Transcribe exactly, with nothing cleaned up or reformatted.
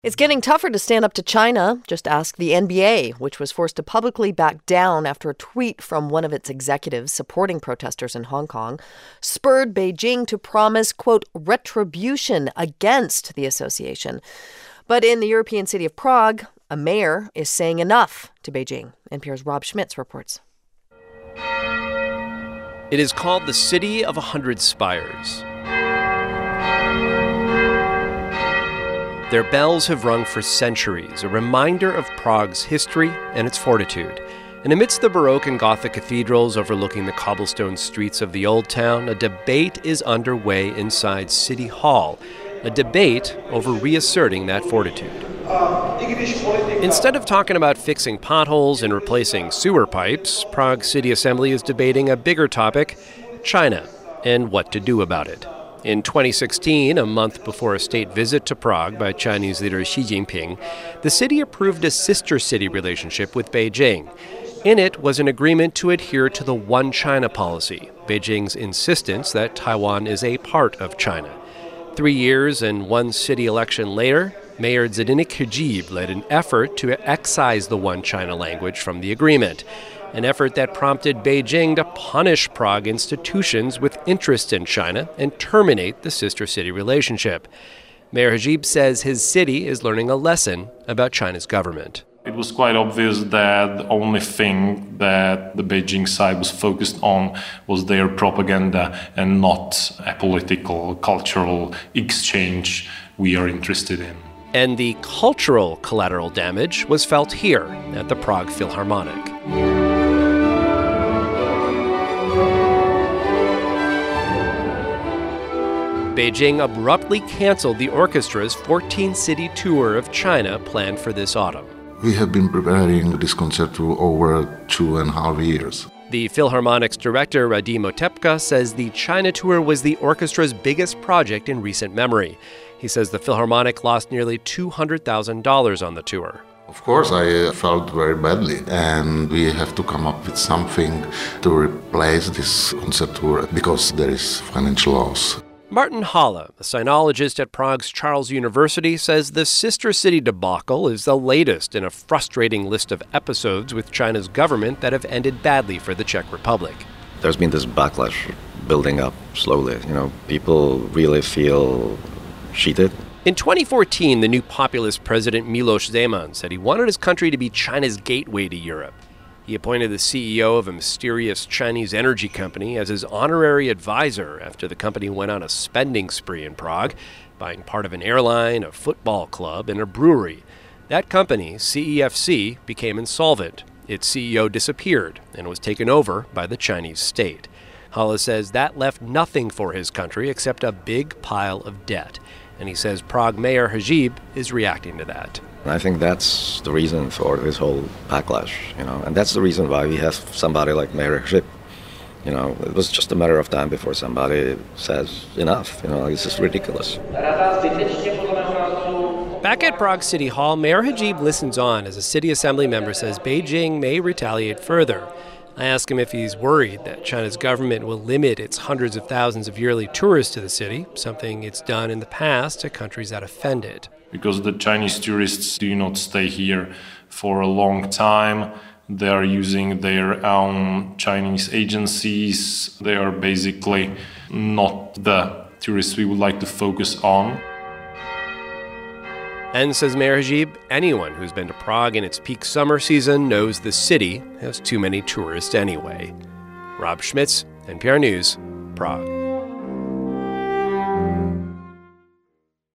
It's getting tougher to stand up to China. Just ask the N B A, which was forced to publicly back down after a tweet from one of its executives supporting protesters in Hong Kong spurred Beijing to promise, quote, retribution against the association. But in the European city of Prague, a mayor is saying enough to Beijing. N P R's Rob Schmitz reports. It is called the City of a Hundred Spires. Their bells have rung for centuries, a reminder of Prague's history and its fortitude. And amidst the Baroque and Gothic cathedrals overlooking the cobblestone streets of the Old Town, a debate is underway inside City Hall, a debate over reasserting that fortitude. Instead of talking about fixing potholes and replacing sewer pipes, Prague City Assembly is debating a bigger topic, China, and what to do about it. In twenty sixteen, a month before a state visit to Prague by Chinese leader Xi Jinping, the city approved a sister city relationship with Beijing. In it was an agreement to adhere to the One China policy, Beijing's insistence that Taiwan is a part of China. Three years and one city election later, Mayor Zdeněk Hřib led an effort to excise the One China language from the agreement, an effort that prompted Beijing to punish Prague institutions with interest in China and terminate the sister city relationship. Mayor Hřib says his city is learning a lesson about China's government. It was quite obvious that the only thing that the Beijing side was focused on was their propaganda and not a political, cultural exchange we are interested in. And the cultural collateral damage was felt here at the Prague Philharmonic. Beijing abruptly canceled the orchestra's fourteen-city tour of China planned for this autumn. We have been preparing this concerto over two and a half years. The Philharmonic's director, Radim Otepka, says the China tour was the orchestra's biggest project in recent memory. He says the Philharmonic lost nearly two hundred thousand dollars on the tour. Of course, I felt very badly, and we have to come up with something to replace this concert tour because there is financial loss. Martin Halle, a sinologist at Prague's Charles University, says the sister city debacle is the latest in a frustrating list of episodes with China's government that have ended badly for the Czech Republic. There's been this backlash building up slowly. You know, people really feel cheated. In twenty fourteen, the new populist president Miloš Zeman said he wanted his country to be China's gateway to Europe. He appointed the C E O of a mysterious Chinese energy company as his honorary advisor after the company went on a spending spree in Prague, buying part of an airline, a football club, and a brewery. That company, C E F C, became insolvent. Its C E O disappeared and was taken over by the Chinese state. Halle says that left nothing for his country except a big pile of debt. And he says Prague Mayor Hřib is reacting to that. I think that's the reason for this whole backlash, you know, and that's the reason why we have somebody like Mayor Hřib. You know, it was just a matter of time before somebody says enough, you know, this is ridiculous. Back at Prague City Hall, Mayor Hřib listens on as a city assembly member says Beijing may retaliate further. I ask him if he's worried that China's government will limit its hundreds of thousands of yearly tourists to the city, something it's done in the past to countries that offend it. Because the Chinese tourists do not stay here for a long time. They are using their own Chinese agencies. They are basically not the tourists we would like to focus on. And, says Mayor Hřib, anyone who's been to Prague in its peak summer season knows the city has too many tourists anyway. Rob Schmitz, N P R News, Prague.